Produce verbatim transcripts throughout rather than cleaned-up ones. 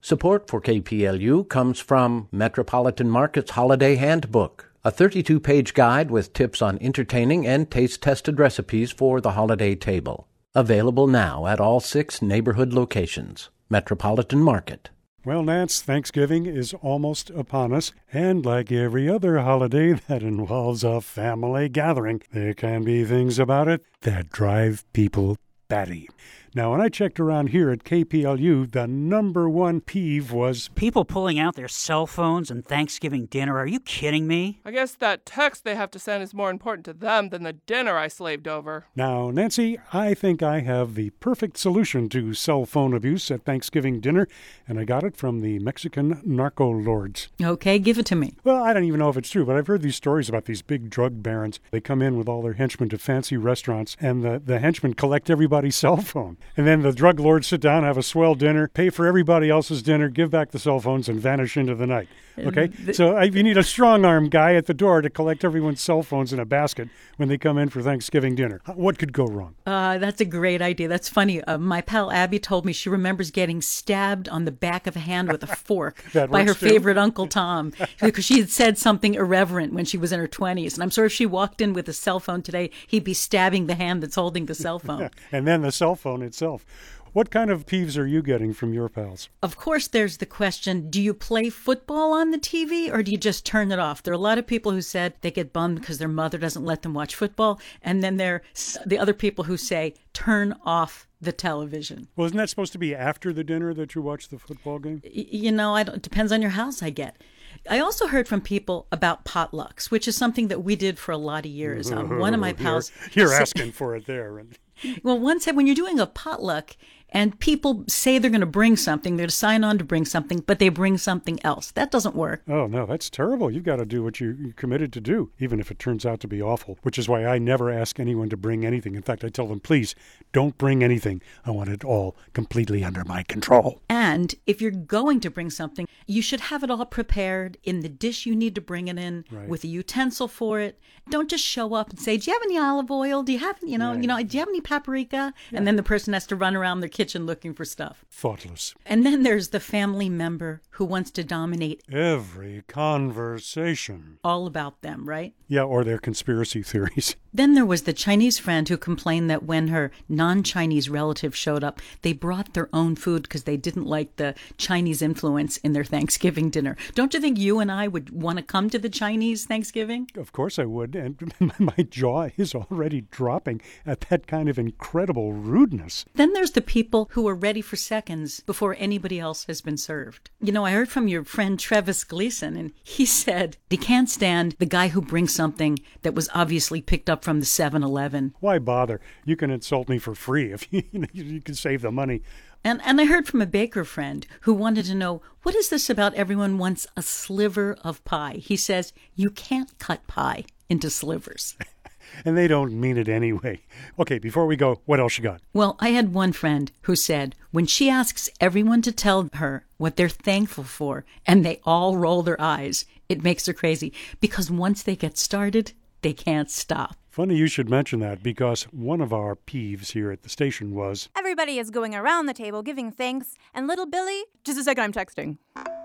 Support for K P L U comes from Metropolitan Market's Holiday Handbook, a thirty-two page guide with tips on entertaining and taste-tested recipes for the holiday table. Available now at all six neighborhood locations. Metropolitan Market. Well, Nance, Thanksgiving is almost upon us, and like every other holiday that involves a family gathering, there can be things about it that drive people batty. Now, when I checked around here at K P L U, the number one peeve was people pulling out their cell phones and Thanksgiving dinner. Are you kidding me? I guess that text they have to send is more important to them than the dinner I slaved over. Now, Nancy, I think I have the perfect solution to cell phone abuse at Thanksgiving dinner, and I got it from the Mexican narco lords. Okay, give it to me. Well, I don't even know if it's true, but I've heard these stories about these big drug barons. They come in with all their henchmen to fancy restaurants, and the, the henchmen collect everybody's cell phone. And then the drug lords sit down, have a swell dinner, pay for everybody else's dinner, give back the cell phones, and vanish into the night. Okay? The, so I, you need a strong-arm guy at the door to collect everyone's cell phones in a basket when they come in for Thanksgiving dinner. What could go wrong? Uh, that's a great idea. That's funny. Uh, my pal Abby told me she remembers getting stabbed on the back of a hand with a fork by her too. favorite Uncle Tom because she had said something irreverent when she was in her twenties. And I'm sure if she walked in with a cell phone today, he'd be stabbing the hand that's holding the cell phone. And then the cell phone itself. What kind of peeves are you getting from your pals? Of course, there's the question, do you play football on the T V or do you just turn it off? There are a lot of people who said they get bummed because their mother doesn't let them watch football. And then there are the other people who say, turn off the television. Well, isn't that supposed to be after the dinner that you watch the football game? Y- you know, I don't, it depends on your house, I get. I also heard from people about potlucks, which is something that we did for a lot of years. Um, one of my pals... You're, you're asking for it there. Well, one said when you're doing a potluck and people say they're going to bring something, they're to sign on to bring something, but they bring something else. That doesn't work. Oh, no, that's terrible. You've got to do what you, you committed to do, even if it turns out to be awful, which is why I never ask anyone to bring anything. In fact, I tell them, please, don't bring anything. I want it all completely under my control. And if you're going to bring something, you should have it all prepared in the dish you need to bring it in, right, with a utensil for it. Don't just show up and say, do you have any olive oil? Do you have, you know, right. you know, do you have any paprika? Yeah. And then the person has to run around their kitchen looking for stuff. Thoughtless. And then there's the family member who wants to dominate every conversation. All about them, right? Yeah, or their conspiracy theories. Then there was the Chinese friend who complained that when her non-Chinese relative showed up, they brought their own food because they didn't like the Chinese influence in their Thanksgiving dinner. Don't you think you and I would want to come to the Chinese Thanksgiving? Of course I would. And my jaw is already dropping at that kind of incredible rudeness. Then there's the people who are ready for seconds before anybody else has been served. You know, I heard from your friend Travis Gleason, and he said he can't stand the guy who brings something that was obviously picked up from the seven eleven. Why bother? You can insult me for free if you, you, know, you can save the money. And and I heard from a baker friend who wanted to know, what is this about everyone wants a sliver of pie? He says, you can't cut pie into slivers. And they don't mean it anyway. Okay, before we go, what else you got? Well, I had one friend who said when she asks everyone to tell her what they're thankful for, and they all roll their eyes, it makes her crazy. Because once they get started, they can't stop. Funny you should mention that, because one of our peeves here at the station was... everybody is going around the table giving thanks, and little Billy... Just a second, I'm texting.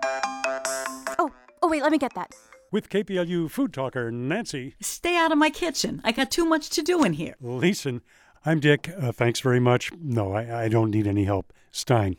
Oh, oh wait, let me get that. With K P L U food talker Nancy. Stay out of my kitchen. I got too much to do in here. Listen, I'm Dick. Uh, thanks very much. No, I, I don't need any help. Stein.